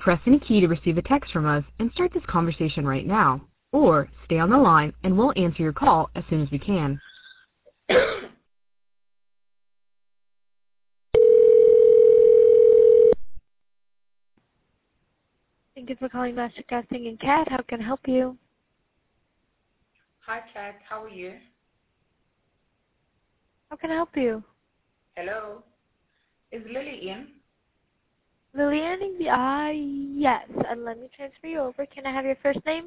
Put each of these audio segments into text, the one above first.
Press any key to receive a text from us and start this conversation right now. Or stay on the line and we'll answer your call as soon as we can. Thank you for calling Master Casting and CAD. How can I help you? Hi, Kat. How are you? How can I help you? Hello. Is Lily in? Lillian, yes. And let me transfer you over. Can I have your first name?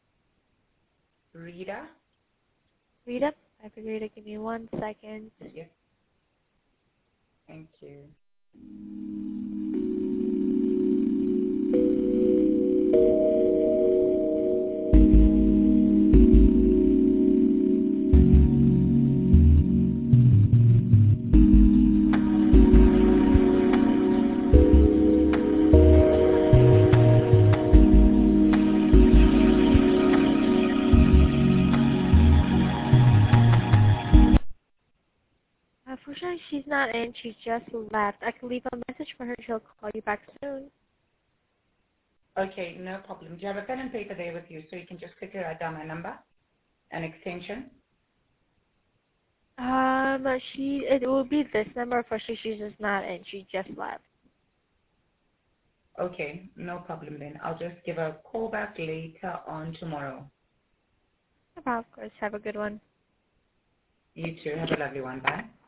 Rita? Rita? I have Rita. Give me 1 second. Yes. Thank you. Unfortunately, she's not in. She just left. I can leave a message for her. She'll call you back soon. Okay, no problem. Do you have a pen and paper there with you so you can just quickly write down my number and extension? It will be this number. Unfortunately, she's just not in. She just left. Okay, no problem then. I'll just give her a call back later on tomorrow. No problem. Of course. Have a good one. You too. Have a lovely one. Bye.